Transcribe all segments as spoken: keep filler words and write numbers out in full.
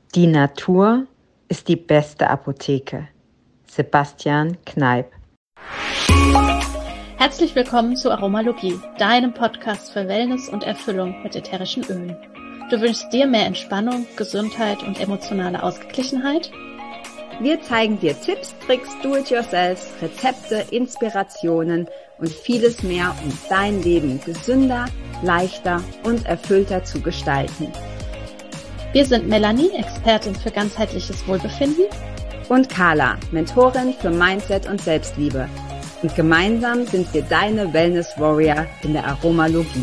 Die Natur ist die beste Apotheke. Sebastian Kneipp. Herzlich willkommen zu Aromalogie, deinem Podcast für Wellness und Erfüllung mit ätherischen Ölen. Du wünschst dir mehr Entspannung, Gesundheit und emotionale Ausgeglichenheit? Wir zeigen dir Tipps, Tricks, Do-it-yourself, Rezepte, Inspirationen und vieles mehr, um dein Leben gesünder, leichter und erfüllter zu gestalten. Wir sind Melanie, Expertin für ganzheitliches Wohlbefinden, und Carla, Mentorin für Mindset und Selbstliebe. Und gemeinsam sind wir deine Wellness Warrior in der Aromalogie.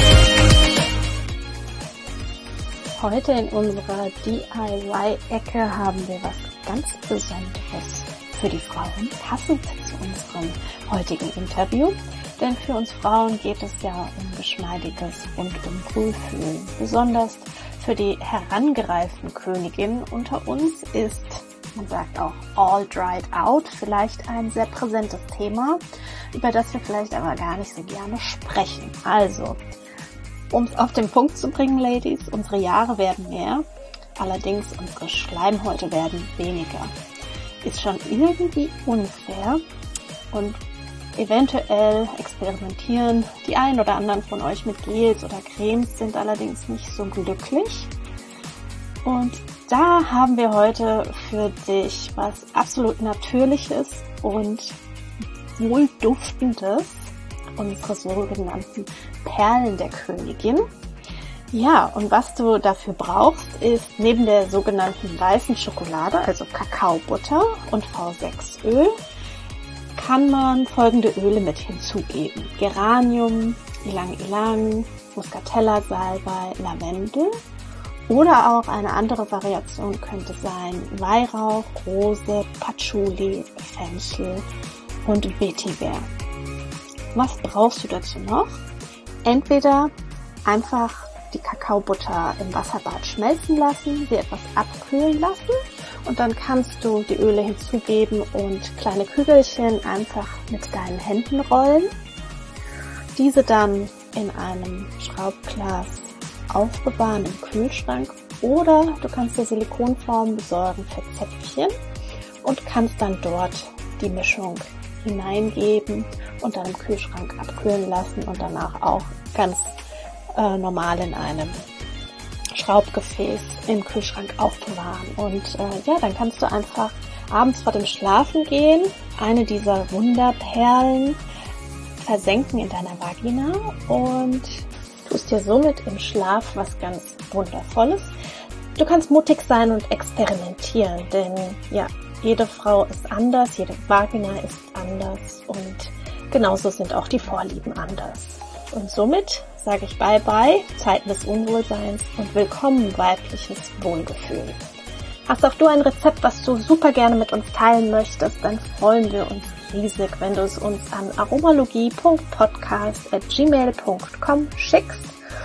Heute in unserer D I Y-Ecke haben wir was ganz Besonderes für die Frauen, passend zu unserem heutigen Interview. Denn für uns Frauen geht es ja um geschmeidiges und um Wohlfühlen. Besonders für die herangereiften Königinnen unter uns ist, man sagt auch all dried out, vielleicht ein sehr präsentes Thema, über das wir vielleicht aber gar nicht so gerne sprechen. Also, um es auf den Punkt zu bringen, Ladies, unsere Jahre werden mehr, allerdings unsere Schleimhäute werden weniger. Ist schon irgendwie unfair und eventuell experimentieren die einen oder anderen von euch mit Gels oder Cremes, sind allerdings nicht so glücklich. Und da haben wir heute für dich was absolut Natürliches und Wohlduftendes, unsere sogenannten Perlen der Königin. Ja, und was du dafür brauchst, ist neben der sogenannten weißen Schokolade, also Kakaobutter und V sechs Öl, kann man folgende Öle mit hinzugeben. Geranium, Ylang Ylang, Muscatella Salbei, Lavendel oder auch eine andere Variation könnte sein Weihrauch, Rose, Patchouli, Fenchel und Vetiver. Was brauchst du dazu noch? Entweder einfach die Kakaobutter im Wasserbad schmelzen lassen, sie etwas abkühlen lassen und dann kannst du die Öle hinzugeben und kleine Kügelchen einfach mit deinen Händen rollen. Diese dann in einem Schraubglas aufbewahren im Kühlschrank oder du kannst dir Silikonformen besorgen für Zäpfchen und kannst dann dort die Mischung hineingeben und dann im Kühlschrank abkühlen lassen und danach auch ganz äh, normal in einem Schraubgefäß im Kühlschrank aufbewahren. Und äh, ja, dann kannst du einfach abends vor dem Schlafengehen eine dieser Wunderperlen versenken in deiner Vagina und tust dir somit im Schlaf was ganz Wundervolles. Du kannst mutig sein und experimentieren, denn ja, jede Frau ist anders, jede Vagina ist anders und genauso sind auch die Vorlieben anders. Und somit sage ich Bye-bye, Zeiten des Unwohlseins und willkommen weibliches Wohlgefühl. Hast auch du ein Rezept, was du super gerne mit uns teilen möchtest, dann freuen wir uns riesig, wenn du es uns an aromalogie punkt podcast at gmail punkt com schickst.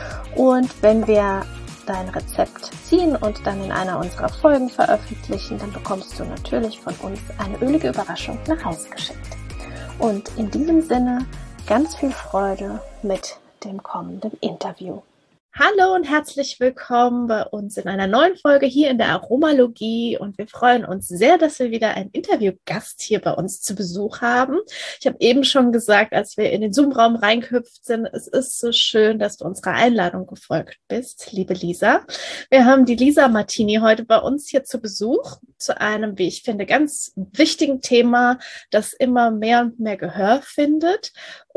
Und wenn wir dein Rezept ziehen und dann in einer unserer Folgen veröffentlichen, dann bekommst du natürlich von uns eine ölige Überraschung nach Hause geschickt. Und in diesem Sinne ganz viel Freude mit dem kommenden Interview. Hallo und herzlich willkommen bei uns in einer neuen Folge hier in der Aromalogie und wir freuen uns sehr, dass wir wieder einen Interviewgast hier bei uns zu Besuch haben. Ich habe eben schon gesagt, als wir in den Zoom-Raum reingehüpft sind, es ist so schön, dass du unserer Einladung gefolgt bist, liebe Lisa. Wir haben die Lisa Martini heute bei uns hier zu Besuch zu einem, wie ich finde, ganz wichtigen Thema, das immer mehr und mehr Gehör findet.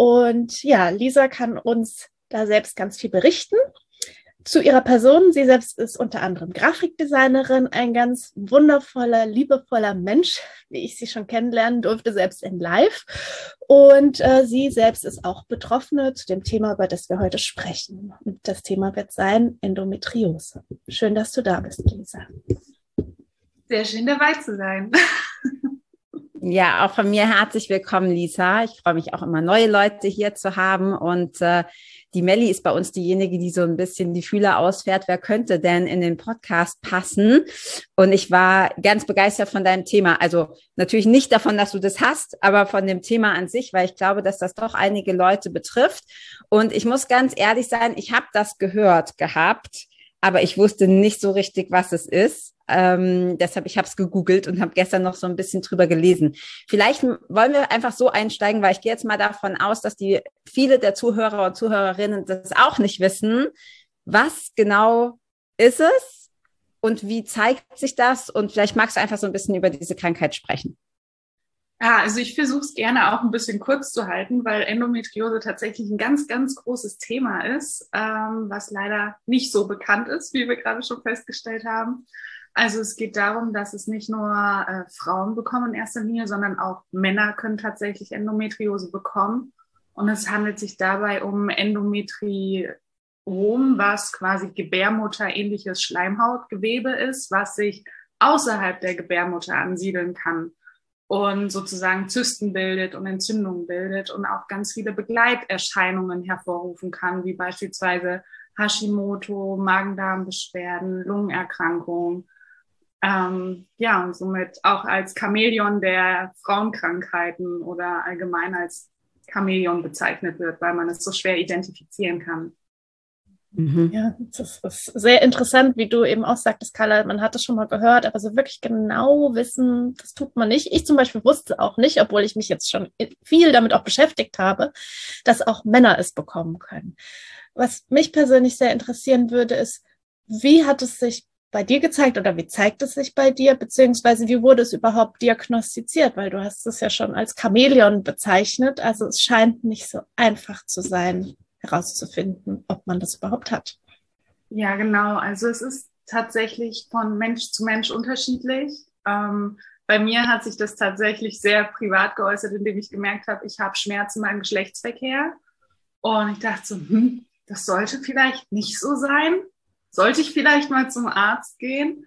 Und ja, Lisa kann uns da selbst ganz viel berichten. Zu ihrer Person, sie selbst ist unter anderem Grafikdesignerin, ein ganz wundervoller, liebevoller Mensch, wie ich sie schon kennenlernen durfte, selbst in Live. Und äh, sie selbst ist auch Betroffene zu dem Thema, über das wir heute sprechen. Und das Thema wird sein Endometriose. Schön, dass du da bist, Lisa. Sehr schön, dabei zu sein. Ja, auch von mir herzlich willkommen, Lisa. Ich freue mich auch immer, neue Leute hier zu haben und äh, die Melli ist bei uns diejenige, die so ein bisschen die Fühler ausfährt. Wer könnte denn in den Podcast passen? Und ich war ganz begeistert von deinem Thema. Also natürlich nicht davon, dass du das hast, aber von dem Thema an sich, weil ich glaube, dass das doch einige Leute betrifft. Und ich muss ganz ehrlich sein, ich habe das gehört gehabt, aber ich wusste nicht so richtig, was es ist. Ähm, deshalb, ich habe es gegoogelt und habe gestern noch so ein bisschen drüber gelesen. Vielleicht wollen wir einfach so einsteigen, weil ich gehe jetzt mal davon aus, dass die viele der Zuhörer und Zuhörerinnen das auch nicht wissen. Was genau ist es und wie zeigt sich das? Und vielleicht magst du einfach so ein bisschen über diese Krankheit sprechen. Ja, also ich versuche es gerne auch ein bisschen kurz zu halten, weil Endometriose tatsächlich ein ganz, ganz großes Thema ist, ähm, was leider nicht so bekannt ist, wie wir gerade schon festgestellt haben. Also es geht darum, dass es nicht nur äh, Frauen bekommen in erster Linie, sondern auch Männer können tatsächlich Endometriose bekommen. Und es handelt sich dabei um Endometriom, was quasi Gebärmutter-ähnliches Schleimhautgewebe ist, was sich außerhalb der Gebärmutter ansiedeln kann und sozusagen Zysten bildet und Entzündungen bildet und auch ganz viele Begleiterscheinungen hervorrufen kann, wie beispielsweise Hashimoto, Magen-Darm-Beschwerden, Lungenerkrankungen. Ähm, ja, und somit auch als Chamäleon der Frauenkrankheiten oder allgemein als Chamäleon bezeichnet wird, weil man es so schwer identifizieren kann. Mhm. Ja, das ist sehr interessant, wie du eben auch sagtest, Carla, man hat es schon mal gehört, aber so wirklich genau wissen, das tut man nicht. Ich zum Beispiel wusste auch nicht, obwohl ich mich jetzt schon viel damit auch beschäftigt habe, dass auch Männer es bekommen können. Was mich persönlich sehr interessieren würde, ist, wie hat es sich bei dir gezeigt oder wie zeigt es sich bei dir, beziehungsweise wie wurde es überhaupt diagnostiziert? Weil du hast es ja schon als Chamäleon bezeichnet, also es scheint nicht so einfach zu sein, herauszufinden, ob man das überhaupt hat. Ja, genau. Also es ist tatsächlich von Mensch zu Mensch unterschiedlich. Ähm, bei mir hat sich das tatsächlich sehr privat geäußert, indem ich gemerkt habe, ich habe Schmerzen beim Geschlechtsverkehr. Und ich dachte so, hm, das sollte vielleicht nicht so sein. Sollte ich vielleicht mal zum Arzt gehen?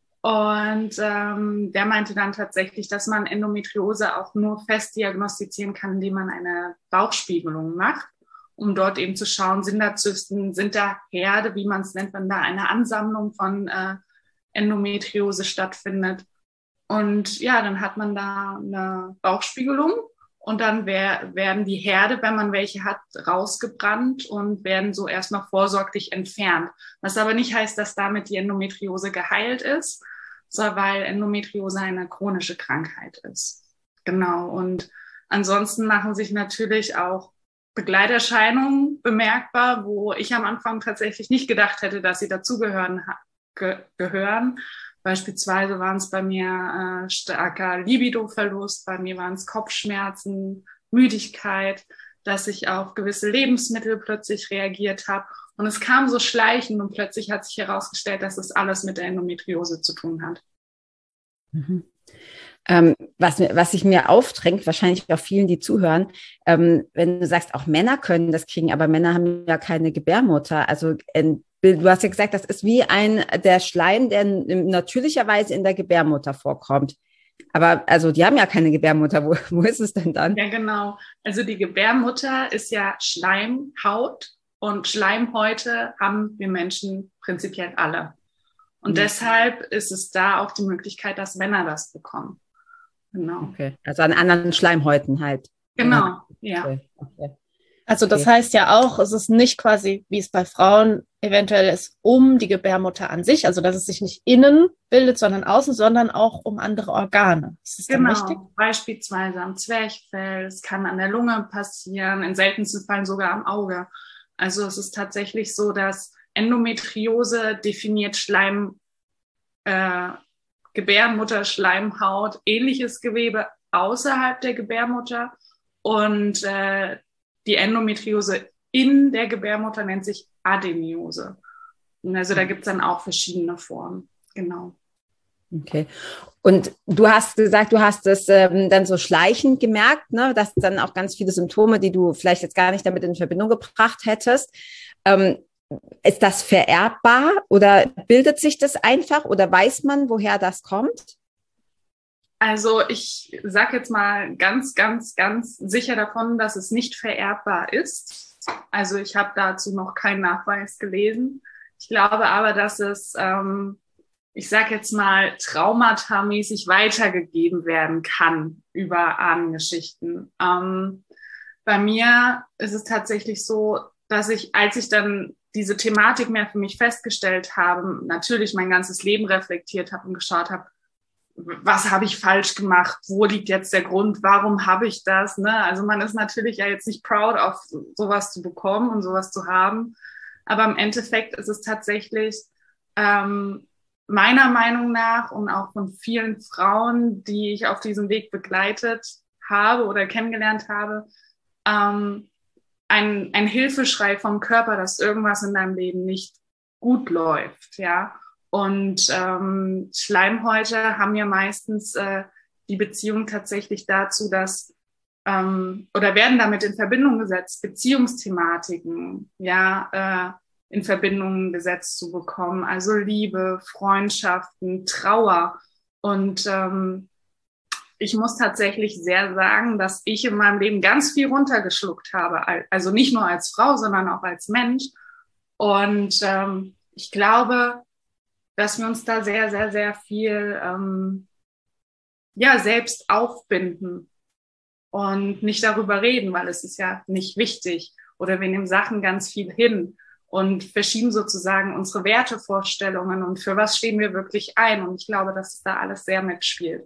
Und ähm, der meinte dann tatsächlich, dass man Endometriose auch nur fest diagnostizieren kann, indem man eine Bauchspiegelung macht, um dort eben zu schauen, sind da Zysten, sind da Herde, wie man es nennt, wenn da eine Ansammlung von äh, Endometriose stattfindet. Und ja, dann hat man da eine Bauchspiegelung und dann wär, werden die Herde, wenn man welche hat, rausgebrannt und werden so erstmal vorsorglich entfernt. Was aber nicht heißt, dass damit die Endometriose geheilt ist, sondern weil Endometriose eine chronische Krankheit ist. Genau. Und ansonsten machen sich natürlich auch Begleiterscheinungen bemerkbar, wo ich am Anfang tatsächlich nicht gedacht hätte, dass sie dazugehören ge- gehören. Beispielsweise waren es bei mir äh, starker Libidoverlust, bei mir waren es Kopfschmerzen, Müdigkeit, dass ich auf gewisse Lebensmittel plötzlich reagiert habe. Und es kam so schleichend und plötzlich hat sich herausgestellt, dass es alles mit der Endometriose zu tun hat. Mhm. Ähm, was, was sich mir aufdrängt, wahrscheinlich auch vielen, die zuhören, ähm, wenn du sagst, auch Männer können das kriegen, aber Männer haben ja keine Gebärmutter. Also äh, du hast ja gesagt, das ist wie ein der Schleim, der natürlicherweise in der Gebärmutter vorkommt. Aber also die haben ja keine Gebärmutter. Wo, wo ist es denn dann? Ja, genau. Also die Gebärmutter ist ja Schleimhaut und Schleimhäute haben wir Menschen prinzipiell alle. Und mhm. deshalb ist es da auch die Möglichkeit, dass Männer das bekommen. Genau. Okay, also an anderen Schleimhäuten halt. Genau, ja. Okay. Okay. Also das okay. heißt ja auch, es ist nicht quasi, wie es bei Frauen eventuell ist, um die Gebärmutter an sich, also dass es sich nicht innen bildet, sondern außen, sondern auch um andere Organe. Ist das genau, dann richtig? Beispielsweise am Zwerchfell, es kann an der Lunge passieren, in seltensten Fällen sogar am Auge. Also es ist tatsächlich so, dass Endometriose definiert Schleim, äh, Gebärmutterschleimhaut, ähnliches Gewebe außerhalb der Gebärmutter und äh, die Endometriose in der Gebärmutter nennt sich Adenomiose. Und also da gibt es dann auch verschiedene Formen. Genau. Okay. Und du hast gesagt, du hast es ähm, dann so schleichend gemerkt, ne, dass dann auch ganz viele Symptome, die du vielleicht jetzt gar nicht damit in Verbindung gebracht hättest. Ähm, ist das vererbbar oder bildet sich das einfach oder weiß man, woher das kommt? Also ich sage jetzt mal ganz, ganz, ganz sicher davon, dass es nicht vererbbar ist. Also ich habe dazu noch keinen Nachweis gelesen. Ich glaube aber, dass es, ähm, ich sage jetzt mal, traumatamäßig weitergegeben werden kann über Ahnengeschichten. Ähm, bei mir ist es tatsächlich so, dass ich, als ich dann diese Thematik mehr für mich festgestellt habe, natürlich mein ganzes Leben reflektiert habe und geschaut habe, was habe ich falsch gemacht, wo liegt jetzt der Grund, warum habe ich das, ne? Also man ist natürlich ja jetzt nicht proud, auf sowas zu bekommen und sowas zu haben, aber im Endeffekt ist es tatsächlich ähm, meiner Meinung nach und auch von vielen Frauen, die ich auf diesem Weg begleitet habe oder kennengelernt habe, ähm, ein, ein Hilfeschrei vom Körper, dass irgendwas in deinem Leben nicht gut läuft, ja. Und ähm, Schleimhäute haben ja meistens äh, die Beziehung tatsächlich dazu, dass ähm, oder werden damit in Verbindung gesetzt, Beziehungsthematiken ja äh, in Verbindung gesetzt zu bekommen, also Liebe, Freundschaften, Trauer. Und ähm, ich muss tatsächlich sehr sagen, dass ich in meinem Leben ganz viel runtergeschluckt habe, also nicht nur als Frau, sondern auch als Mensch. Und ähm, ich glaube, dass wir uns da sehr, sehr, sehr viel ähm, ja, selbst aufbinden und nicht darüber reden, weil es ist ja nicht wichtig. Oder wir nehmen Sachen ganz viel hin und verschieben sozusagen unsere Wertevorstellungen und für was stehen wir wirklich ein. Und ich glaube, dass es da alles sehr mitspielt.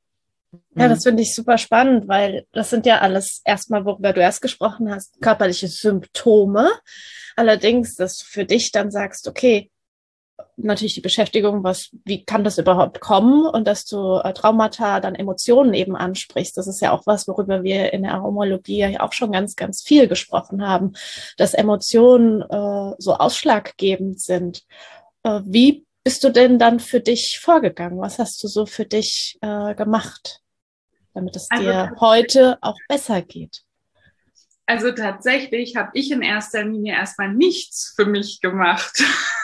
Ja, das finde ich super spannend, weil das sind ja alles erstmal, worüber du erst gesprochen hast, körperliche Symptome. Allerdings, dass du für dich dann sagst, okay, natürlich die Beschäftigung, was, wie kann das überhaupt kommen und dass du äh, Traumata, dann Emotionen eben ansprichst. Das ist ja auch was, worüber wir in der Aromologie ja auch schon ganz, ganz viel gesprochen haben, dass Emotionen äh, so ausschlaggebend sind. Äh, wie bist du denn dann für dich vorgegangen? Was hast du so für dich äh, gemacht, damit es Also, dir heute auch besser geht? Also tatsächlich habe ich in erster Linie erstmal nichts für mich gemacht.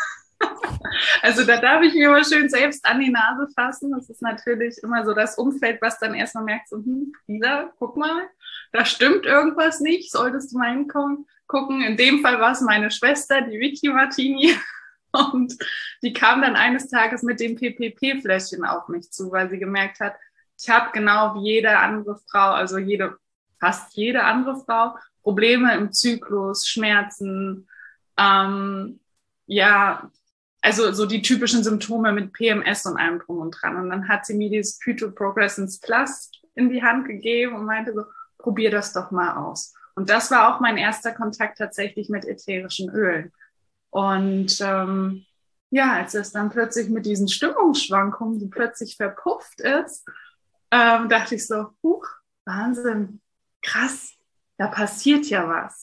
Also da darf ich mir immer schön selbst an die Nase fassen. Das ist natürlich immer so das Umfeld, was dann erstmal merkt, so, hm, Lisa, guck mal, da stimmt irgendwas nicht, solltest du mal hinkommen, gucken. In dem Fall war es meine Schwester, die Vicky Martini. Und die kam dann eines Tages mit dem P P P-Fläschchen auf mich zu, weil sie gemerkt hat, ich habe genau wie jede andere Frau, also jede, fast jede andere Frau, Probleme im Zyklus, Schmerzen, ähm, ja, also so die typischen Symptome mit P M S und allem drum und dran. Und dann hat sie mir dieses Phytoprogressens Plus in die Hand gegeben und meinte so, probier das doch mal aus. Und das war auch mein erster Kontakt tatsächlich mit ätherischen Ölen. Und ähm, ja, als es dann plötzlich mit diesen Stimmungsschwankungen, die plötzlich verpufft ist, ähm, dachte ich so, huch, Wahnsinn, krass, da passiert ja was.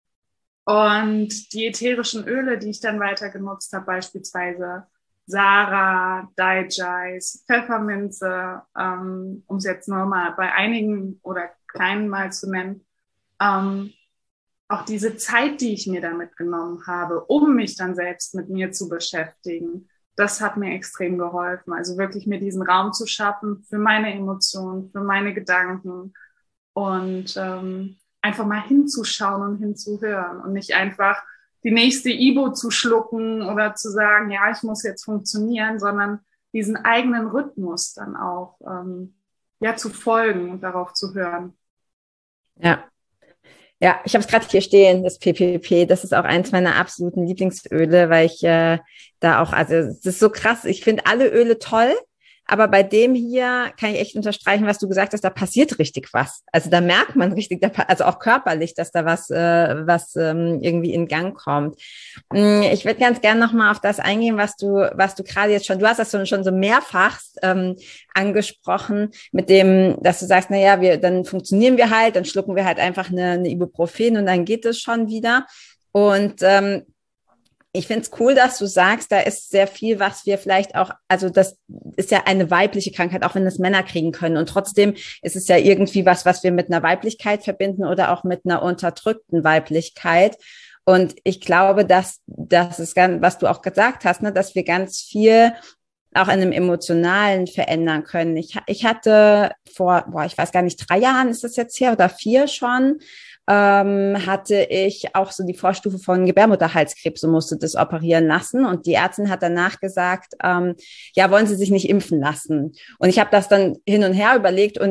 Und die ätherischen Öle, die ich dann weiter genutzt habe, beispielsweise Sarah, Daijice, Pfefferminze, ähm, um es jetzt nur mal bei einigen oder kleinen mal zu nennen, ähm, auch diese Zeit, die ich mir damit genommen habe, um mich dann selbst mit mir zu beschäftigen, das hat mir extrem geholfen. Also wirklich mir diesen Raum zu schaffen für meine Emotionen, für meine Gedanken und ähm, einfach mal hinzuschauen und hinzuhören und nicht einfach die nächste Ibo zu schlucken oder zu sagen, ja, ich muss jetzt funktionieren, sondern diesen eigenen Rhythmus dann auch ähm, ja zu folgen und darauf zu hören. Ja. Ja, ich habe es gerade hier stehen, das P P P. Das ist auch eins meiner absoluten Lieblingsöle, weil ich äh, da auch, also es ist so krass. Ich finde alle Öle toll, aber bei dem hier kann ich echt unterstreichen, was du gesagt hast, da passiert richtig was. Also da merkt man richtig, da, also auch körperlich, dass da was, äh, was ähm, irgendwie in Gang kommt. Ich würde ganz gerne nochmal auf das eingehen, was du, was du gerade jetzt schon, du hast das schon, schon so mehrfach ähm, angesprochen, mit dem, dass du sagst, naja, wir, dann funktionieren wir halt, dann schlucken wir halt einfach eine, eine Ibuprofen und dann geht es schon wieder. Und ähm, ich finde es cool, dass du sagst, da ist sehr viel, was wir vielleicht auch, also das ist ja eine weibliche Krankheit, auch wenn das Männer kriegen können. Und trotzdem ist es ja irgendwie was, was wir mit einer Weiblichkeit verbinden oder auch mit einer unterdrückten Weiblichkeit. Und ich glaube, dass das ist ganz, was du auch gesagt hast, ne, dass wir ganz viel auch in einem Emotionalen verändern können. Ich, ich hatte vor, boah, ich weiß gar nicht, drei Jahren ist das jetzt her oder vier schon, ähm, hatte ich auch so die Vorstufe von Gebärmutterhalskrebs und musste das operieren lassen. Und die Ärztin hat danach gesagt, ähm, ja, wollen Sie sich nicht impfen lassen? Und ich habe das dann hin und her überlegt und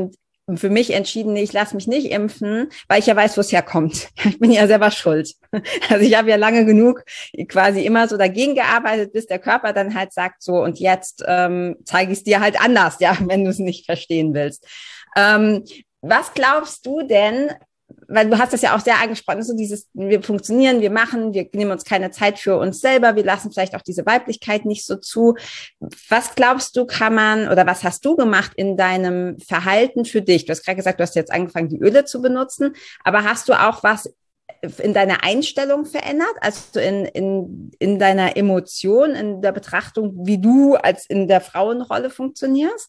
für mich entschieden, nee, ich lasse mich nicht impfen, weil ich ja weiß, wo es herkommt. Ich bin ja selber schuld. Also ich habe ja lange genug quasi immer so dagegen gearbeitet, bis der Körper dann halt sagt so, und jetzt ähm, zeige ich es dir halt anders, ja, wenn du es nicht verstehen willst. Ähm, was glaubst du denn, weil du hast das ja auch sehr angesprochen, so dieses, wir funktionieren, wir machen, wir nehmen uns keine Zeit für uns selber, wir lassen vielleicht auch diese Weiblichkeit nicht so zu. Was glaubst du, kann man, oder was hast du gemacht in deinem Verhalten für dich? Du hast gerade gesagt, du hast jetzt angefangen, die Öle zu benutzen, aber hast du auch was in deiner Einstellung verändert, also in, in, in deiner Emotion, in der Betrachtung, wie du als in der Frauenrolle funktionierst?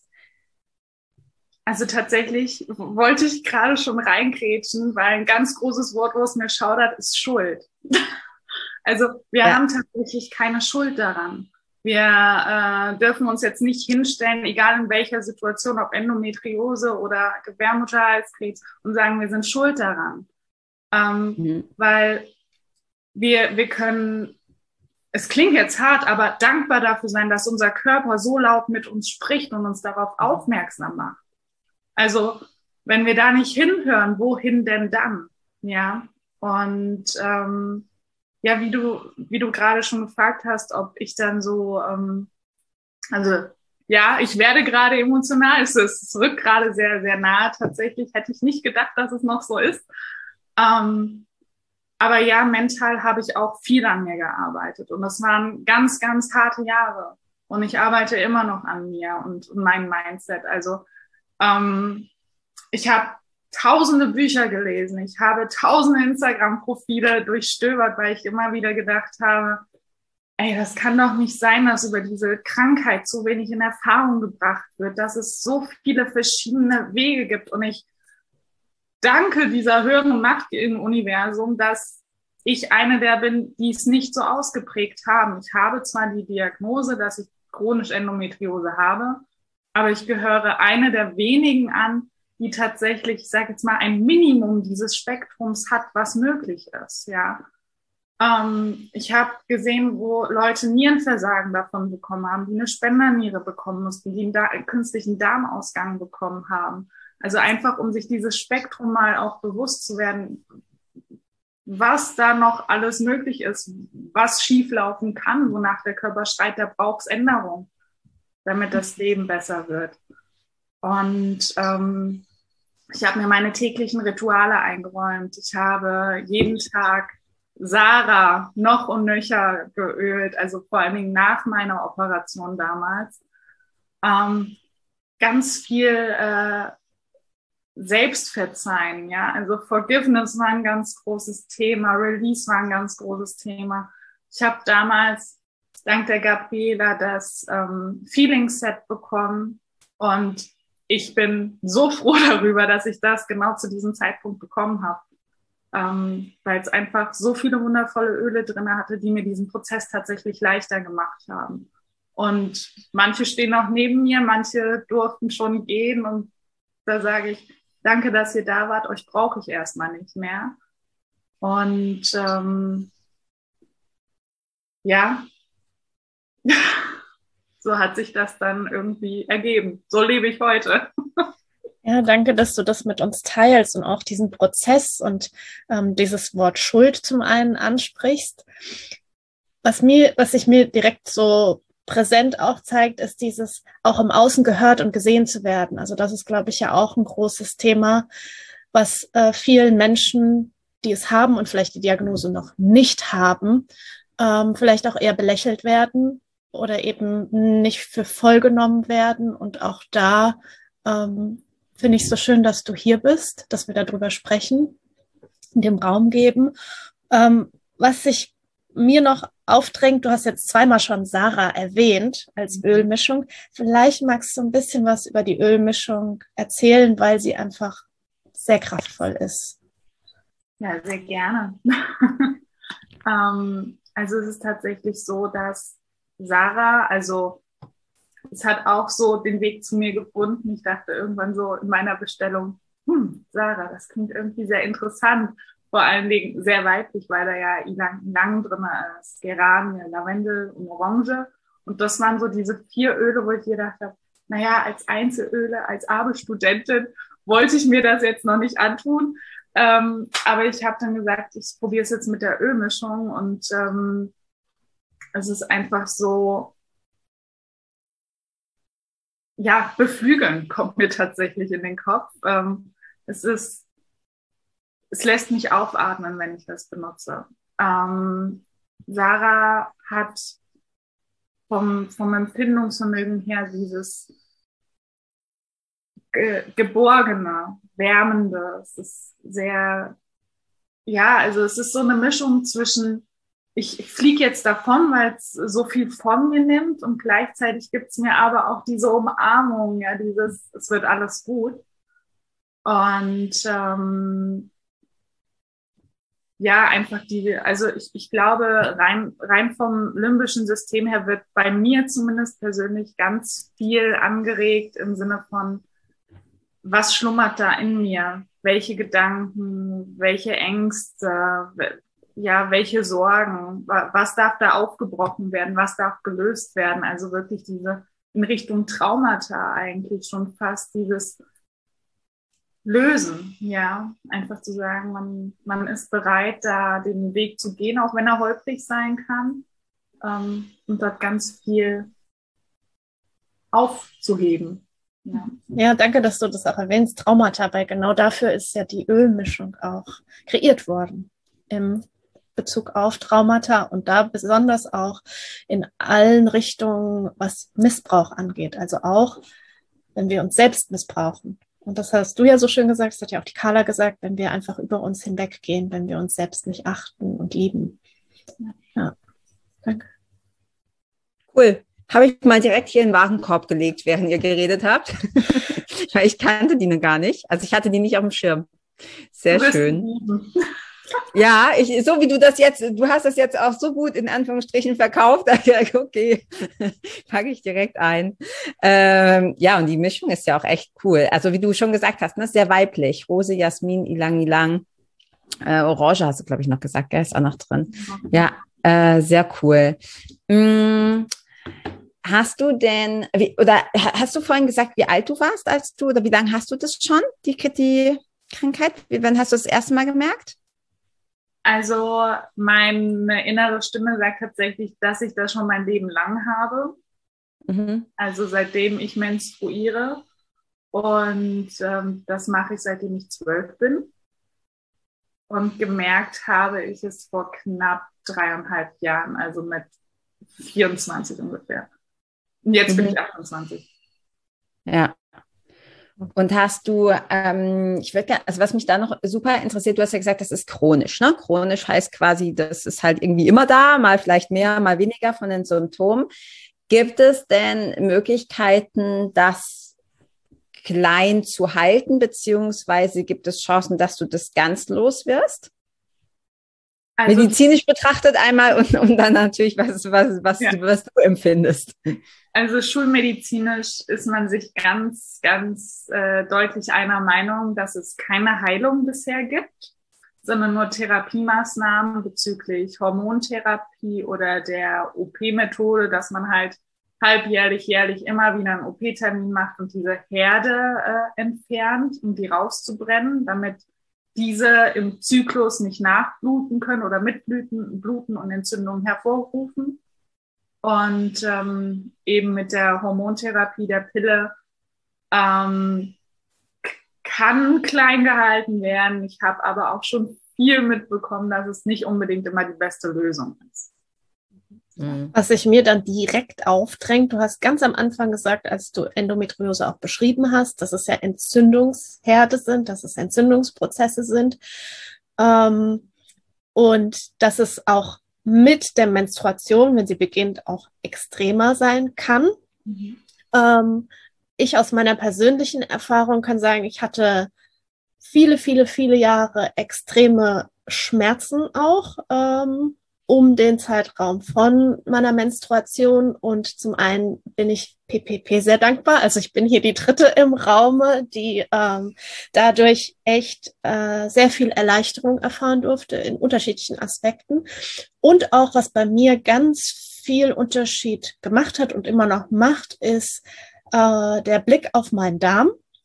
Also tatsächlich wollte ich gerade schon reingrätschen, weil ein ganz großes Wort, wo es mir schaudert, ist Schuld. Also wir ja. haben tatsächlich keine Schuld daran. Wir äh, dürfen uns jetzt nicht hinstellen, egal in welcher Situation, ob Endometriose oder Gebärmutterhalskrebs, und sagen, wir sind schuld daran. Ähm, mhm. Weil wir, wir können, es klingt jetzt hart, aber dankbar dafür sein, dass unser Körper so laut mit uns spricht und uns darauf aufmerksam macht. Also, wenn wir da nicht hinhören, wohin denn dann? Ja, und ähm, ja, wie du, wie du gerade schon gefragt hast, ob ich dann so, ähm, also ja, ich werde gerade emotional, es ist rückt gerade sehr, sehr nahe. Tatsächlich hätte ich nicht gedacht, dass es noch so ist. Ähm, aber ja, mental habe ich auch viel an mir gearbeitet und das waren ganz, ganz harte Jahre und ich arbeite immer noch an mir und, und meinem Mindset. Also Ähm, ich habe tausende Bücher gelesen, ich habe tausende Instagram-Profile durchstöbert, weil ich immer wieder gedacht habe, ey, das kann doch nicht sein, dass über diese Krankheit so wenig in Erfahrung gebracht wird, dass es so viele verschiedene Wege gibt. Und ich danke dieser höheren Macht im Universum, dass ich eine der bin, die es nicht so ausgeprägt haben. Ich habe zwar die Diagnose, dass ich chronisch Endometriose habe, aber ich gehöre eine der wenigen an, die tatsächlich, ich sage jetzt mal, ein Minimum dieses Spektrums hat, was möglich ist. Ja, ähm, ich habe gesehen, wo Leute Nierenversagen davon bekommen haben, die eine Spenderniere bekommen mussten, die einen, da- einen künstlichen Darmausgang bekommen haben. Also einfach, um sich dieses Spektrum mal auch bewusst zu werden, was da noch alles möglich ist, was schieflaufen kann, wonach der Körper schreit, da braucht es Änderung, damit das Leben besser wird. Und ähm, ich habe mir meine täglichen Rituale eingeräumt. Ich habe jeden Tag Sarah noch und nöcher geölt, also vor allen Dingen nach meiner Operation damals. Ähm, ganz viel äh, Selbstverzeihen, ja, also Forgiveness war ein ganz großes Thema, Release war ein ganz großes Thema. Ich habe damals dank der Gabriela das ähm, Feeling Set bekommen und ich bin so froh darüber, dass ich das genau zu diesem Zeitpunkt bekommen habe, ähm, weil es einfach so viele wundervolle Öle drin hatte, die mir diesen Prozess tatsächlich leichter gemacht haben. Und manche stehen auch neben mir, manche durften schon gehen und da sage ich, danke, dass ihr da wart, euch brauche ich erstmal nicht mehr. Und ähm, ja, so hat sich das dann irgendwie ergeben. So lebe ich heute. Ja, danke, dass du das mit uns teilst und auch diesen Prozess und ähm, dieses Wort Schuld zum einen ansprichst. Was mir, was sich mir direkt so präsent auch zeigt, ist dieses auch im Außen gehört und gesehen zu werden. Also das ist, glaube ich, ja auch ein großes Thema, was äh, vielen Menschen, die es haben und vielleicht die Diagnose noch nicht haben, ähm, vielleicht auch eher belächelt werden oder eben nicht für voll genommen werden. Und auch da ähm, finde ich es so schön, dass du hier bist, dass wir darüber sprechen, in dem Raum geben. Ähm, was sich mir noch aufdrängt, du hast jetzt zweimal schon Sarah erwähnt als Ölmischung. Vielleicht magst du ein bisschen was über die Ölmischung erzählen, weil sie einfach sehr kraftvoll ist. Ja, sehr gerne. ähm, also es ist tatsächlich so, dass Sarah, also es hat auch so den Weg zu mir gefunden. Ich dachte irgendwann so in meiner Bestellung, hm, Sarah, das klingt irgendwie sehr interessant. Vor allen Dingen sehr weiblich, weil da ja Ylang Ylang drin ist, Geranien, Lavendel und Orange. Und das waren so diese vier Öle, wo ich gedacht habe, naja, als Einzelöle, als Abelstudentin wollte ich mir das jetzt noch nicht antun. Ähm, aber ich habe dann gesagt, ich probiere es jetzt mit der Ölmischung und ähm, es ist einfach so, ja, beflügeln kommt mir tatsächlich in den Kopf. Ähm, es ist, es lässt mich aufatmen, wenn ich das benutze. Ähm, Sarah hat vom, vom Empfindungsvermögen her dieses ge geborgene, wärmende. Es ist sehr, ja, also es ist so eine Mischung zwischen, ich, ich fliege jetzt davon, weil es so viel von mir nimmt und gleichzeitig gibt es mir aber auch diese Umarmung, ja, dieses, es wird alles gut. Und ähm, ja, einfach die, also ich, ich glaube, rein, rein vom limbischen System her wird bei mir zumindest persönlich ganz viel angeregt im Sinne von, was schlummert da in mir? Welche Gedanken, welche Ängste, ja, welche Sorgen, was darf da aufgebrochen werden, was darf gelöst werden? Also wirklich diese in Richtung Traumata eigentlich schon fast dieses Lösen, ja, einfach zu sagen, man, man ist bereit, da den Weg zu gehen, auch wenn er holprig sein kann, ähm, und dort ganz viel aufzuheben. Ja. Ja, danke, dass du das auch erwähnst, Traumata, weil genau dafür ist ja die Ölmischung auch kreiert worden im Bezug auf Traumata und da besonders auch in allen Richtungen, was Missbrauch angeht, also auch, wenn wir uns selbst missbrauchen. Und das hast du ja so schön gesagt, das hat ja auch die Carla gesagt, wenn wir einfach über uns hinweggehen, wenn wir uns selbst nicht achten und lieben. Ja, danke. Cool. Habe ich mal direkt hier in den Warenkorb gelegt, während ihr geredet habt. Weil ich kannte die noch gar nicht. Also ich hatte die nicht auf dem Schirm. Sehr schön. Ja, ich, so wie du das jetzt, du hast das jetzt auch so gut in Anführungsstrichen verkauft. Okay, packe ich direkt ein. Ähm, ja, und die Mischung ist ja auch echt cool. Also wie du schon gesagt hast, ne, sehr weiblich. Rose, Jasmin, Ilang Ilang. Äh, Orange hast du, glaube ich, noch gesagt, gell? Ist auch noch drin. Ja, äh, sehr cool. Mm. Hast du denn, wie, oder hast du vorhin gesagt, wie alt du warst, als du, oder wie lange hast du das schon, die, die Krankheit? Wann hast du das erste Mal gemerkt? Also meine innere Stimme sagt tatsächlich, dass ich das schon mein Leben lang habe. Mhm. Also seitdem ich menstruiere. Und ähm, das mache ich, seitdem ich zwölf bin. Und gemerkt habe ich es vor knapp dreieinhalb Jahren, also mit vierundzwanzig ungefähr. Und jetzt bin mhm. ich achtundzwanzig. Ja. Und hast du, ähm, ich würde gerne, also was mich da noch super interessiert, du hast ja gesagt, das ist chronisch, ne? Chronisch heißt quasi, das ist halt irgendwie immer da, mal vielleicht mehr, mal weniger von den Symptomen. Gibt es denn Möglichkeiten, das klein zu halten, beziehungsweise gibt es Chancen, dass du das ganz los wirst? Also, medizinisch betrachtet einmal und, und dann natürlich, was, was, was, ja. was du empfindest. Also schulmedizinisch ist man sich ganz, ganz äh, deutlich einer Meinung, dass es keine Heilung bisher gibt, sondern nur Therapiemaßnahmen bezüglich Hormontherapie oder der O P-Methode, dass man halt halbjährlich, jährlich immer wieder einen O P-Termin macht und diese Herde äh, entfernt, um die rauszubrennen, damit diese im Zyklus nicht nachbluten können oder mitbluten bluten und Entzündungen hervorrufen. Und ähm, eben mit der Hormontherapie der Pille ähm, kann klein gehalten werden. Ich habe aber auch schon viel mitbekommen, dass es nicht unbedingt immer die beste Lösung ist. Was sich mir dann direkt aufdrängt, du hast ganz am Anfang gesagt, als du Endometriose auch beschrieben hast, dass es ja Entzündungsherde sind, dass es Entzündungsprozesse sind ähm, und dass es auch mit der Menstruation, wenn sie beginnt, auch extremer sein kann. Mhm. Ähm, ich aus meiner persönlichen Erfahrung kann sagen, ich hatte viele, viele, viele Jahre extreme Schmerzen auch, ähm, um den Zeitraum von meiner Menstruation und zum einen bin ich P P P sehr dankbar, also ich bin hier die dritte im Raume, die ähm, dadurch echt äh, sehr viel Erleichterung erfahren durfte in unterschiedlichen Aspekten und auch was bei mir ganz viel Unterschied gemacht hat und immer noch macht, ist äh, der Blick auf meinen Darm.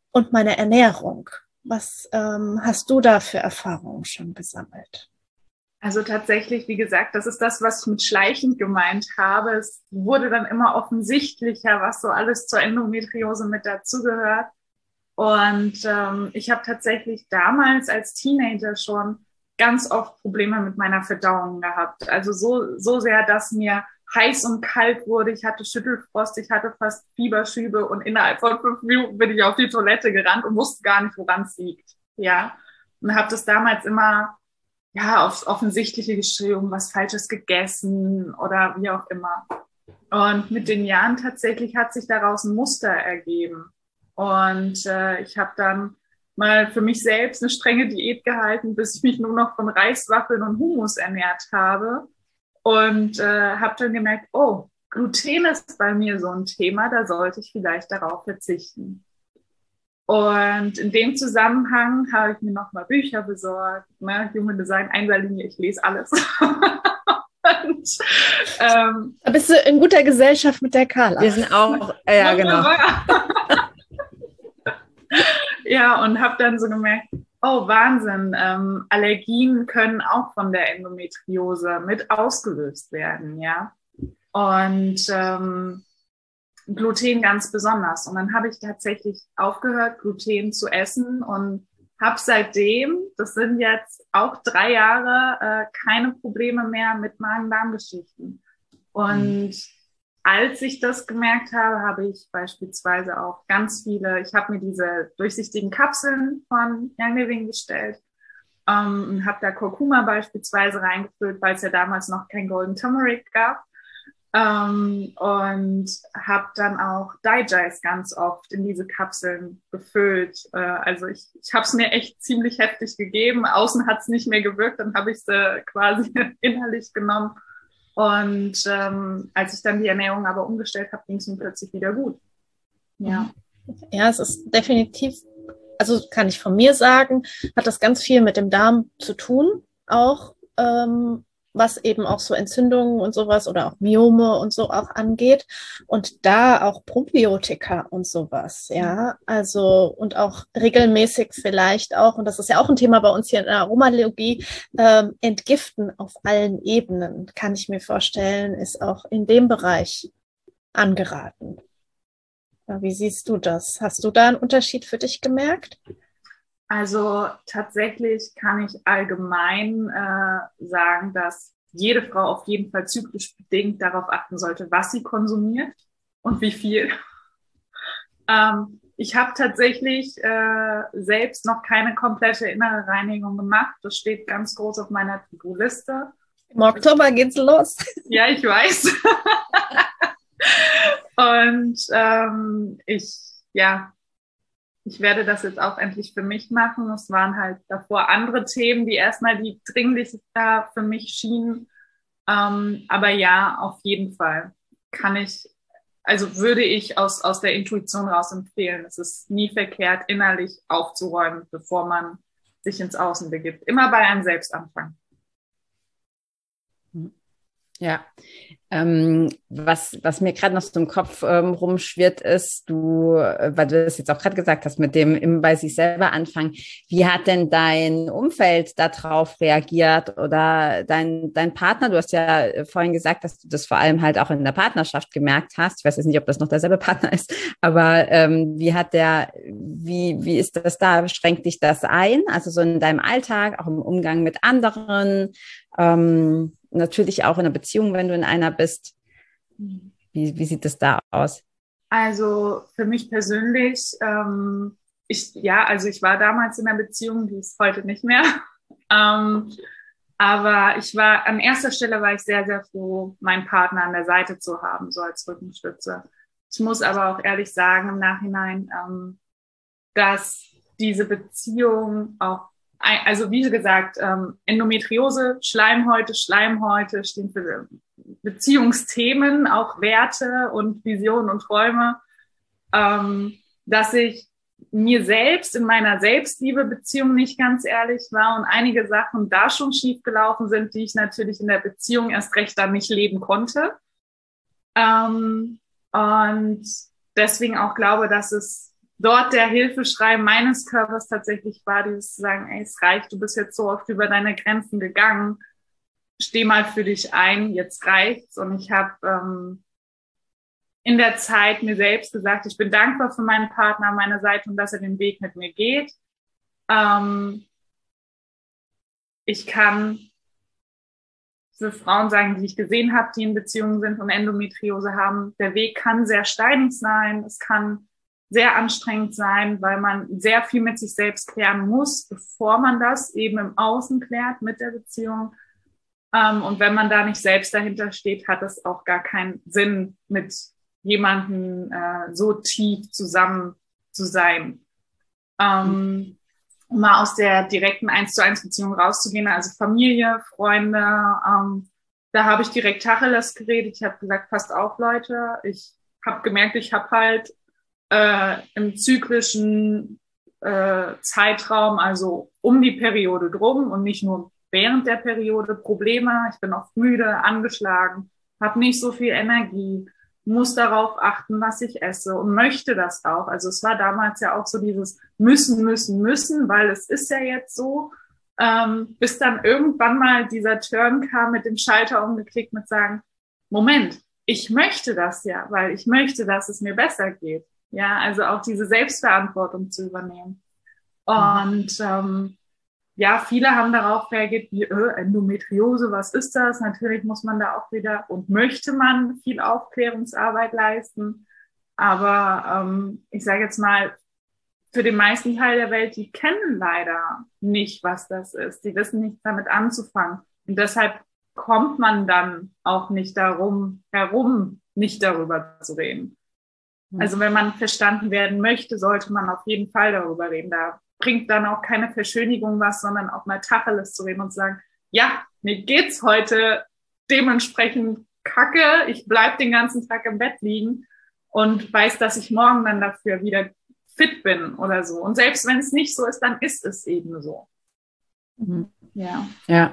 und meine Ernährung. Was ähm, hast du da für Erfahrungen schon gesammelt? Also tatsächlich, wie gesagt, das ist das, was ich mit schleichend gemeint habe. Es wurde dann immer offensichtlicher, was so alles zur Endometriose mit dazugehört. Und ähm, ich habe tatsächlich damals als Teenager schon ganz oft Probleme mit meiner Verdauung gehabt. Also so, so sehr, dass mir heiß und kalt wurde. Ich hatte Schüttelfrost, ich hatte fast Fieberschübe und innerhalb von fünf Minuten bin ich auf die Toilette gerannt und wusste gar nicht, woran es liegt. Ja, und habe das damals immer ja aufs Offensichtliche geschrieben, was Falsches gegessen oder wie auch immer. Und mit den Jahren tatsächlich hat sich daraus ein Muster ergeben. Und äh, ich habe dann mal für mich selbst eine strenge Diät gehalten, bis ich mich nur noch von Reiswaffeln und Hummus ernährt habe. Und äh, habe dann gemerkt, oh, Gluten ist bei mir so ein Thema, da sollte ich vielleicht darauf verzichten. Und in dem Zusammenhang habe ich mir nochmal Bücher besorgt, ne? Human Design, Einserlinie, ich lese alles. Und, ähm, da bist du in guter Gesellschaft mit der Carla. Wir sind auch, äh, ja genau. Ja, und habe dann so gemerkt, oh Wahnsinn, ähm, Allergien können auch von der Endometriose mit ausgelöst werden, ja. Und ähm, Gluten ganz besonders. Und dann habe ich tatsächlich aufgehört, Gluten zu essen und habe seitdem, das sind jetzt auch drei Jahre, äh, keine Probleme mehr mit Magen-Darm-Geschichten. Und mhm. als ich das gemerkt habe, habe ich beispielsweise auch ganz viele, ich habe mir diese durchsichtigen Kapseln von Young Living bestellt ähm, und habe da Kurkuma beispielsweise reingefüllt, weil es ja damals noch kein Golden Turmeric gab. Ähm, und habe dann auch Digest ganz oft in diese Kapseln gefüllt. Äh, also ich, ich habe es mir echt ziemlich heftig gegeben. Außen hat es nicht mehr gewirkt, dann habe ich es äh, quasi innerlich genommen. Und ähm, als ich dann die Ernährung aber umgestellt habe, ging es mir plötzlich wieder gut. Ja. Ja, es ist definitiv, also kann ich von mir sagen, hat das ganz viel mit dem Darm zu tun, auch ähm, was eben auch so Entzündungen und sowas oder auch Myome und so auch angeht. Und da auch Probiotika und sowas, ja. Also und auch regelmäßig vielleicht auch, und das ist ja auch ein Thema bei uns hier in der Aromalogie, ähm, entgiften auf allen Ebenen, kann ich mir vorstellen, ist auch in dem Bereich angeraten. Wie siehst du das? Hast du da einen Unterschied für dich gemerkt? Also tatsächlich kann ich allgemein äh, sagen, dass jede Frau auf jeden Fall zyklisch bedingt darauf achten sollte, was sie konsumiert und wie viel. ähm, ich habe tatsächlich äh, selbst noch keine komplette innere Reinigung gemacht. Das steht ganz groß auf meiner To-Do-Liste. Im Oktober geht's los. Ja, ich weiß. Und ähm, ich, ja, ich werde das jetzt auch endlich für mich machen. Es waren halt davor andere Themen, die erstmal die dringlichster für mich schienen. Ähm, aber ja, auf jeden Fall kann ich, also würde ich aus, aus der Intuition raus empfehlen. Es ist nie verkehrt, innerlich aufzuräumen, bevor man sich ins Außen begibt. Immer bei einem selbst anfangen. Ja, ähm, was, was mir gerade noch so im Kopf ähm, rumschwirrt ist, du, weil du das jetzt auch gerade gesagt hast, mit dem immer bei sich selber anfangen, wie hat denn dein Umfeld darauf reagiert oder dein, dein Partner? Du hast ja vorhin gesagt, dass du das vor allem halt auch in der Partnerschaft gemerkt hast. Ich weiß jetzt nicht, ob das noch derselbe Partner ist, aber ähm, wie hat der, wie, wie ist das da? Schränkt dich das ein? Also so in deinem Alltag, auch im Umgang mit anderen, ähm, natürlich auch in einer Beziehung, wenn du in einer bist. Wie, wie sieht das da aus? Also für mich persönlich, ähm, ich, ja, also ich war damals in einer Beziehung, die ist heute nicht mehr. ähm, aber ich war, an erster Stelle war ich sehr, sehr froh, meinen Partner an der Seite zu haben, so als Rückenstütze. Ich muss aber auch ehrlich sagen im Nachhinein, ähm, dass diese Beziehung auch, also wie gesagt, ähm, Endometriose, Schleimhäute, Schleimhäute stehen für Beziehungsthemen, auch Werte und Visionen und Träume, ähm, dass ich mir selbst in meiner Selbstliebe-Beziehung nicht ganz ehrlich war und einige Sachen da schon schiefgelaufen sind, die ich natürlich in der Beziehung erst recht dann nicht leben konnte. Ähm, und deswegen auch glaube, dass es dort der Hilfeschrei meines Körpers tatsächlich war, dieses zu sagen, ey, es reicht, du bist jetzt so oft über deine Grenzen gegangen, steh mal für dich ein, jetzt reicht's. Und ich habe ähm, in der Zeit mir selbst gesagt, ich bin dankbar für meinen Partner an meiner Seite und dass er den Weg mit mir geht. Ähm, ich kann für Frauen sagen, die ich gesehen habe, die in Beziehungen sind und Endometriose haben, der Weg kann sehr steinig sein, es kann sehr anstrengend sein, weil man sehr viel mit sich selbst klären muss, bevor man das eben im Außen klärt mit der Beziehung. Ähm, und wenn man da nicht selbst dahinter steht, hat es auch gar keinen Sinn, mit jemandem äh, so tief zusammen zu sein. Ähm, um mal aus der direkten eins zu eins Beziehung rauszugehen, also Familie, Freunde, ähm, da habe ich direkt Tacheles geredet. Ich habe gesagt, passt auf, Leute, ich habe gemerkt, ich habe halt äh, im zyklischen äh, Zeitraum, also um die Periode drum und nicht nur während der Periode, Probleme. Ich bin oft müde, angeschlagen, habe nicht so viel Energie, muss darauf achten, was ich esse und möchte das auch. Also es war damals ja auch so dieses müssen, müssen, müssen, weil es ist ja jetzt so, ähm, bis dann irgendwann mal dieser Turn kam, mit dem Schalter umgeklickt, mit sagen, Moment, ich möchte das ja, weil ich möchte, dass es mir besser geht. Ja, also auch diese Selbstverantwortung zu übernehmen. Und ähm, ja, viele haben darauf reagiert, wie äh, Endometriose, was ist das? Natürlich muss man da auch wieder und möchte man viel Aufklärungsarbeit leisten. Aber ähm, ich sage jetzt mal, für den meisten Teil der Welt, die kennen leider nicht, was das ist. Die wissen nicht damit anzufangen. Und deshalb kommt man dann auch nicht darum herum, nicht darüber zu reden. Also wenn man verstanden werden möchte, sollte man auf jeden Fall darüber reden. Da bringt dann auch keine Verschönigung was, sondern auch mal Tacheles zu reden und zu sagen, ja, mir geht's heute dementsprechend kacke, ich bleib den ganzen Tag im Bett liegen und weiß, dass ich morgen dann dafür wieder fit bin oder so. Und selbst wenn es nicht so ist, dann ist es eben so. Mhm. Ja. Ja.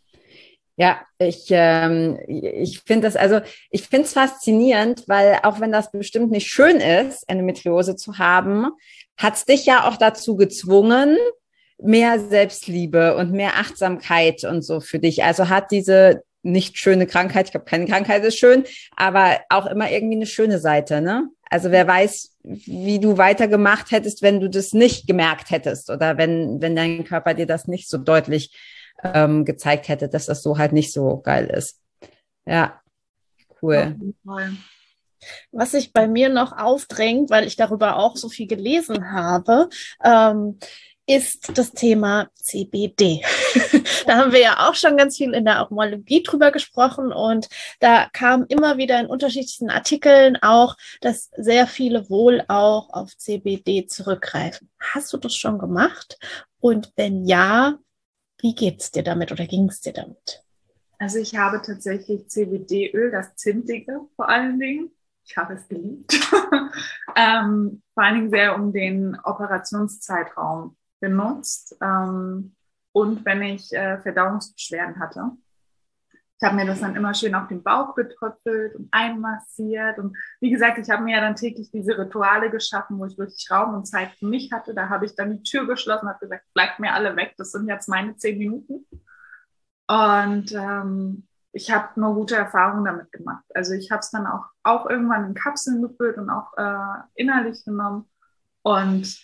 Ja, ich, ähm, ich finde das, also ich finde es faszinierend, weil auch wenn das bestimmt nicht schön ist, Endometriose zu haben, hat es dich ja auch dazu gezwungen, mehr Selbstliebe und mehr Achtsamkeit und so für dich. Also hat diese nicht schöne Krankheit, ich glaube, keine Krankheit ist schön, aber auch immer irgendwie eine schöne Seite, ne? Also wer weiß, wie du weitergemacht hättest, wenn du das nicht gemerkt hättest oder wenn, wenn dein Körper dir das nicht so deutlich ähm, gezeigt hätte, dass das so halt nicht so geil ist. Ja, cool. Was sich bei mir noch aufdrängt, weil ich darüber auch so viel gelesen habe, ähm, ist das Thema C B D. Da haben wir ja auch schon ganz viel in der Homologie drüber gesprochen und da kam immer wieder in unterschiedlichen Artikeln auch, dass sehr viele wohl auch auf C B D zurückgreifen. Hast du das schon gemacht? Und wenn ja, wie geht's dir damit oder ging es dir damit? Also ich habe tatsächlich C B D-Öl, das Zimtige vor allen Dingen. Ich habe es geliebt. ähm, vor allen Dingen sehr um den Operationszeitraum benutzt. Ähm, und wenn ich äh, Verdauungsbeschwerden hatte. Ich habe mir das dann immer schön auf den Bauch getröpfelt und einmassiert. Und wie gesagt, ich habe mir ja dann täglich diese Rituale geschaffen, wo ich wirklich Raum und Zeit für mich hatte. Da habe ich dann die Tür geschlossen und habe gesagt, bleibt mir alle weg, das sind jetzt meine zehn Minuten. Und ähm, ich habe nur gute Erfahrungen damit gemacht. Also ich habe es dann auch, auch irgendwann in Kapseln gefüllt und auch äh, innerlich genommen. Und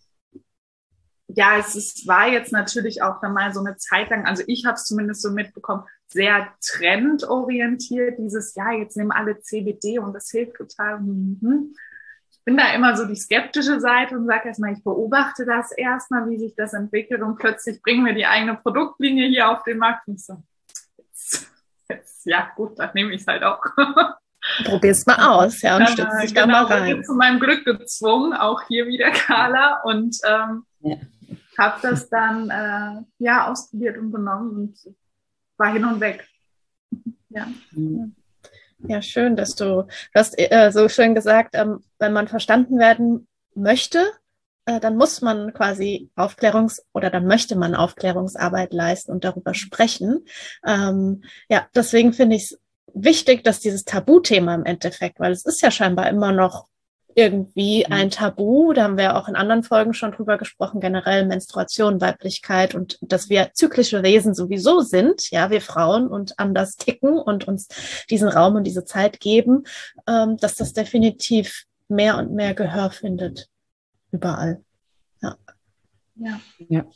ja, es ist, war jetzt natürlich auch dann mal so eine Zeit lang, also ich habe es zumindest so mitbekommen, sehr trendorientiert, dieses, ja, jetzt nehmen alle C B D und das hilft total. Mhm. Ich bin da immer so die skeptische Seite und sage erstmal, ich beobachte das erstmal, wie sich das entwickelt und plötzlich bringen wir die eigene Produktlinie hier auf den Markt und ich so, jetzt, jetzt, ja gut, dann nehme ich es halt auch. Probier's mal aus, ja, und stützt dich da mal rein. Ich bin zu meinem Glück gezwungen, auch hier wieder Carla, und ähm, ja. habe das dann äh, ja ausprobiert und genommen und war hin und weg. Ja. Ja, schön, dass du, du hast äh, so schön gesagt, ähm, wenn man verstanden werden möchte, äh, dann muss man quasi Aufklärungs- oder dann möchte man Aufklärungsarbeit leisten und darüber sprechen. Ähm, ja, deswegen finde ich es wichtig, dass dieses Tabuthema im Endeffekt, weil es ist ja scheinbar immer noch irgendwie ein Tabu. Da haben wir auch in anderen Folgen schon drüber gesprochen, generell Menstruation, Weiblichkeit und dass wir zyklische Wesen sowieso sind, ja, wir Frauen und anders ticken und uns diesen Raum und diese Zeit geben, ähm, dass das definitiv mehr und mehr Gehör findet. Überall. Ja. Ja. Ja.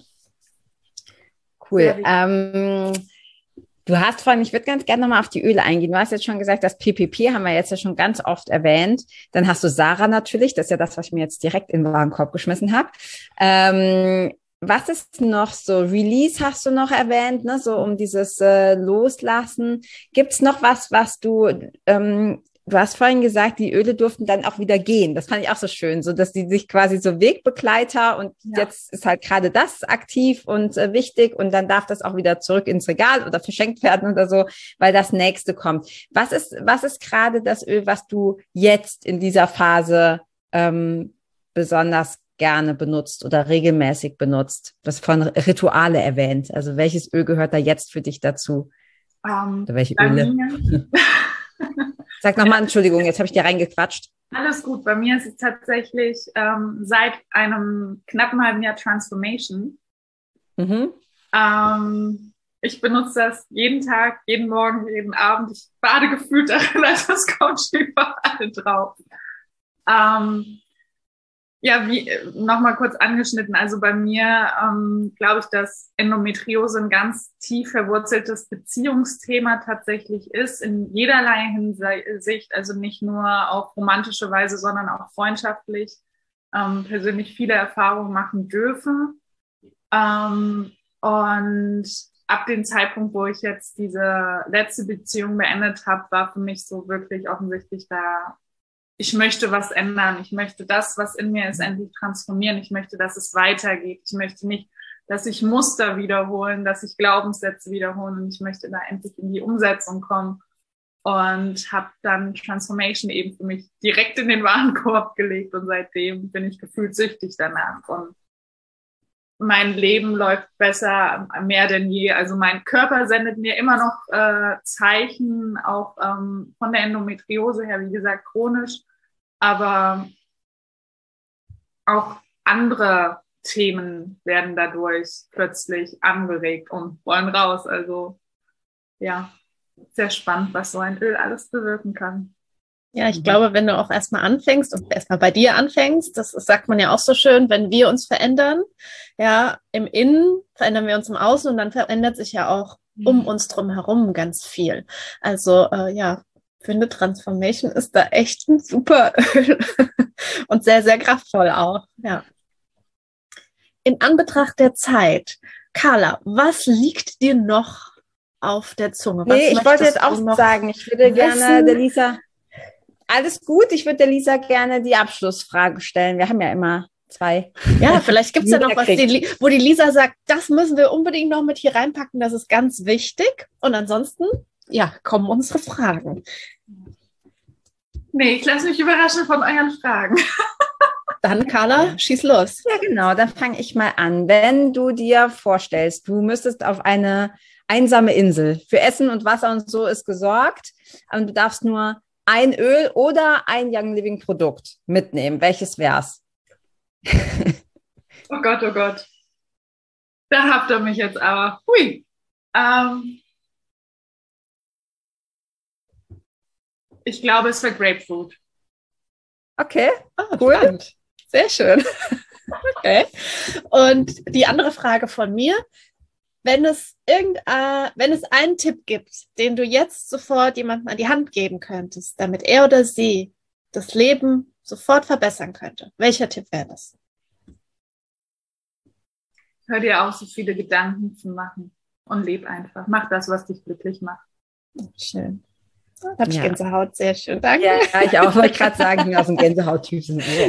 Cool. Ähm, du hast vorhin, ich würde ganz gerne nochmal auf die Öle eingehen. Du hast jetzt schon gesagt, das P P P haben wir jetzt ja schon ganz oft erwähnt. Dann hast du Sarah natürlich, das ist ja das, was ich mir jetzt direkt in den Warenkorb geschmissen habe. Ähm, was ist noch so? Release hast du noch erwähnt, ne? So um dieses äh, Loslassen. Gibt's noch was, was du, ähm, du hast vorhin gesagt, die Öle durften dann auch wieder gehen. Das fand ich auch so schön, so dass die sich quasi so Wegbegleiter und ja. Jetzt ist halt gerade das aktiv und äh, wichtig und dann darf das auch wieder zurück ins Regal oder verschenkt werden oder so, weil das nächste kommt. Was ist, was ist gerade das Öl, was du jetzt in dieser Phase ähm, besonders gerne benutzt oder regelmäßig benutzt? Du hast von Rituale erwähnt. Also welches Öl gehört da jetzt für dich dazu? Um, oder welche Öle? Sag nochmal, Entschuldigung, jetzt habe ich dir reingequatscht. Alles gut, bei mir ist es tatsächlich ähm, seit einem knappen halben Jahr Transformation. Mhm. Ähm, ich benutze das jeden Tag, jeden Morgen, jeden Abend. Ich bade gefühlt darin, also das kommt überall drauf. Ähm, ja, wie nochmal kurz angeschnitten. Also bei mir ähm, glaube ich, dass Endometriose ein ganz tief verwurzeltes Beziehungsthema tatsächlich ist, in jederlei Hinsicht, also nicht nur auf romantische Weise, sondern auch freundschaftlich, ähm, persönlich viele Erfahrungen machen dürfen. Ähm, und ab dem Zeitpunkt, wo ich jetzt diese letzte Beziehung beendet habe, war für mich so wirklich offensichtlich da, ich möchte was ändern. Ich möchte das, was in mir ist, endlich transformieren. Ich möchte, dass es weitergeht. Ich möchte nicht, dass sich Muster wiederholen, dass sich Glaubenssätze wiederholen. Und ich möchte da endlich in die Umsetzung kommen. Und habe dann Transformation eben für mich direkt in den Warenkorb gelegt. Und seitdem bin ich gefühlt süchtig danach. Und mein Leben läuft besser, mehr denn je. Also mein Körper sendet mir immer noch äh, Zeichen, auch ähm, von der Endometriose her, wie gesagt, chronisch. Aber auch andere Themen werden dadurch plötzlich angeregt und wollen raus. Also ja, sehr spannend, was so ein Öl alles bewirken kann. Ja, ich glaube, wenn du auch erstmal anfängst und erstmal bei dir anfängst, das sagt man ja auch so schön, wenn wir uns verändern, ja, im Innen verändern wir uns im Außen und dann verändert sich ja auch um uns drum herum ganz viel. Also äh, ja, ich finde Transformation ist da echt ein super Öl und sehr, sehr kraftvoll auch, ja. In Anbetracht der Zeit, Carla, was liegt dir noch auf der Zunge? Was nee, ich wollte jetzt auch sagen, ich würde gerne der Lisa... Alles gut, ich würde der Lisa gerne die Abschlussfrage stellen. Wir haben ja immer zwei. Ja, vielleicht gibt es ja noch was, die, wo die Lisa sagt, das müssen wir unbedingt noch mit hier reinpacken, das ist ganz wichtig. Und ansonsten, ja, kommen unsere Fragen. Nee, ich lasse mich überraschen von euren Fragen. Dann, Carla, schieß los. Ja, genau, dann fange ich mal an. Wenn du dir vorstellst, du müsstest auf eine einsame Insel, für Essen und Wasser und so ist gesorgt, und du darfst nur ein Öl oder ein Young Living Produkt mitnehmen. Welches wär's? Oh Gott, oh Gott. Da habt ihr mich jetzt aber. Hui. Ähm, ich glaube, es wäre Grapefruit. Okay, oh, cool. Spannend. Sehr schön. Okay. Und die andere Frage von mir. Wenn es irgendein, wenn es einen Tipp gibt, den du jetzt sofort jemandem an die Hand geben könntest, damit er oder sie das Leben sofort verbessern könnte, welcher Tipp wäre das? Hör dir auf, so viele Gedanken zu machen und leb einfach. Mach das, was dich glücklich macht. Schön. Da habe ich ja. Gänsehaut, sehr schön, danke. Ja, ich auch, wollte gerade sagen, ich bin aus dem Gänsehaut-Typ.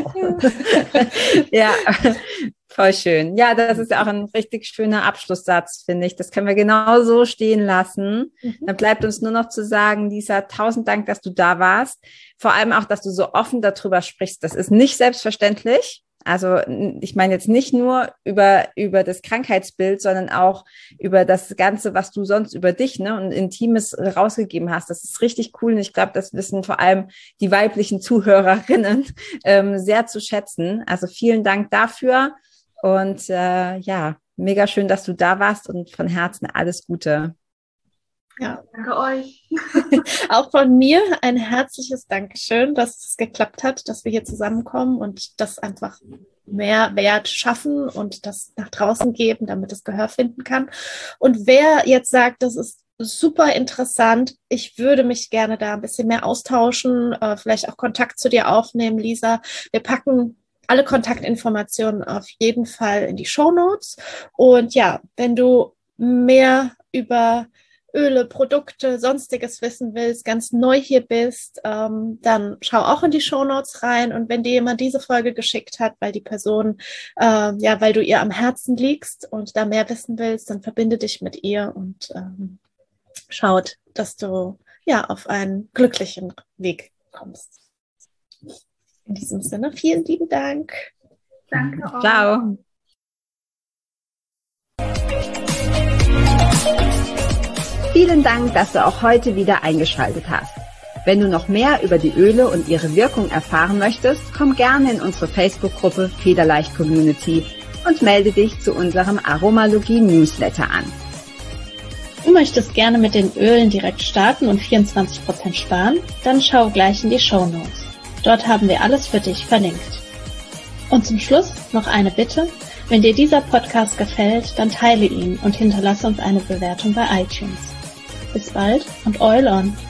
Ja, voll schön. Ja, das ist ja auch ein richtig schöner Abschlusssatz, finde ich. Das können wir genau so stehen lassen. Mhm. Dann bleibt uns nur noch zu sagen, Lisa, tausend Dank, dass du da warst. Vor allem auch, dass du so offen darüber sprichst. Das ist nicht selbstverständlich. Also ich meine jetzt nicht nur über, über das Krankheitsbild, sondern auch über das Ganze, was du sonst über dich, ne, und Intimes rausgegeben hast. Das ist richtig cool und ich glaube, das wissen vor allem die weiblichen Zuhörerinnen ähm, sehr zu schätzen. Also vielen Dank dafür und äh, ja, mega schön, dass du da warst und von Herzen alles Gute. Ja, danke euch. Auch von mir ein herzliches Dankeschön, dass es geklappt hat, dass wir hier zusammenkommen und das einfach mehr Wert schaffen und das nach draußen geben, damit es Gehör finden kann. Und wer jetzt sagt, das ist super interessant, ich würde mich gerne da ein bisschen mehr austauschen, äh, vielleicht auch Kontakt zu dir aufnehmen, Lisa. Wir packen alle Kontaktinformationen auf jeden Fall in die Shownotes. Und ja, wenn du mehr über Öle, Produkte, sonstiges wissen willst, ganz neu hier bist, ähm, dann schau auch in die Shownotes rein. Und wenn dir jemand diese Folge geschickt hat, weil die Person, äh, ja, weil du ihr am Herzen liegst und da mehr wissen willst, dann verbinde dich mit ihr und ähm, schaut, dass du ja auf einen glücklichen Weg kommst. In diesem Sinne, vielen lieben Dank. Danke auch. Ciao. Vielen Dank, dass du auch heute wieder eingeschaltet hast. Wenn du noch mehr über die Öle und ihre Wirkung erfahren möchtest, komm gerne in unsere Facebook-Gruppe Federleicht Community und melde dich zu unserem Aromalogie-Newsletter an. Du möchtest gerne mit den Ölen direkt starten und vierundzwanzig Prozent sparen? Dann schau gleich in die Shownotes. Dort haben wir alles für dich verlinkt. Und zum Schluss noch eine Bitte. Wenn dir dieser Podcast gefällt, dann teile ihn und hinterlasse uns eine Bewertung bei iTunes. Bis bald und Oil on!